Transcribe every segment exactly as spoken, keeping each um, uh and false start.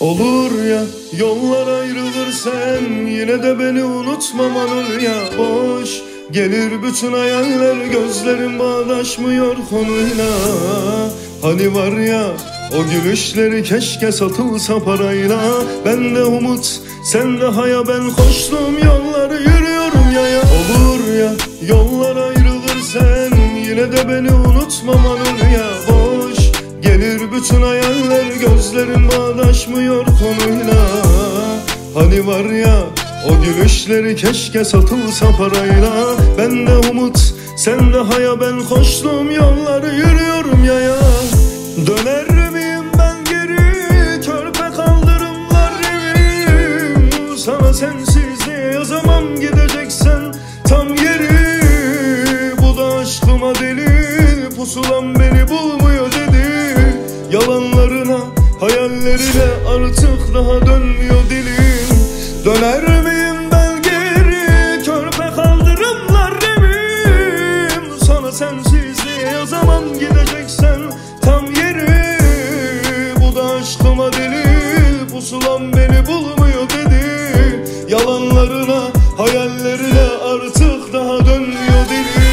Olur ya yollar ayrılır sen yine de beni unutmaman ya. Boş gelir bütün hayaller, gözlerim bağdaşmıyor konuyla. Hani var ya o gülüşleri keşke satılsa parayla. Ben de umut sen de haya, ben koştum yolları yürüyorum yaya. Olur ya yollar ayrılır sen yine de beni unutmaman ya. Boş gelir bütün hayaller, gözlerim bağdaşmıyor konuyla. Hani var ya o gülüşleri keşke satılsa parayla. Ben de umut sen de haya, ben koştum yolları yürüyorum yaya. Döner miyim ben geri, körpe kaldırımlar evim. Sana sensiz diye yazamam, gideceksen tam yeri. Bu da aşkıma deli, pusulam beni bulmuyor dedi. Yalanlarına hayallerine artık daha dönmüyor dilim. Döner miyim ben geri, körpe kaldırımlar evim. Sana sensiz diye yazamam, gideceksen tam yeri. Bu da aşkıma deli, pusulam beni bulmuyor dedi. Yalanlarına hayallerine artık daha dönmüyor dilim.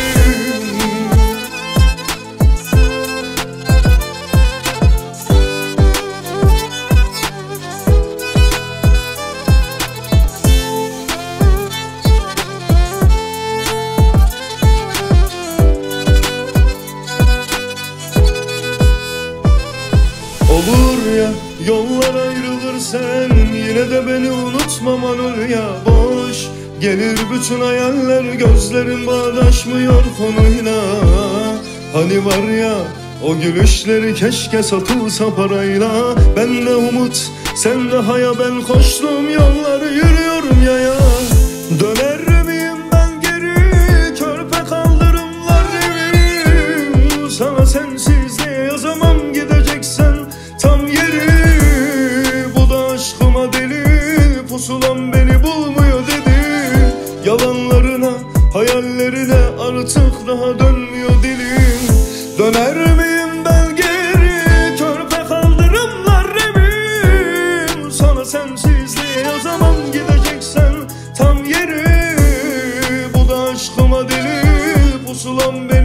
Olur ya yollar ayrılır sen yine de beni unutmaman ya. Boş gelir bütün hayaller, gözlerim bağdaşmıyor konuyla. Hani var ya o gülüşleri keşke satılsa parayla. Ben de umut sen de haya, ben koştum yolları yürüyorum yaya. Döner miyim ben geri, körpe kaldırımlar evim. Sana sensiz diye yazamam, gideceksen tam yeri. Bu da aşkıma deli, pusulam beni bulmuyor dedi. Yalanlarına hayallerine artık daha dönmüyor dilim. Döner miyim ben geri, körpe kaldırımlar evim. Sana sensiz diye yazamam, gideceksen tam yeri. Bu da aşkıma deli, pusulam beni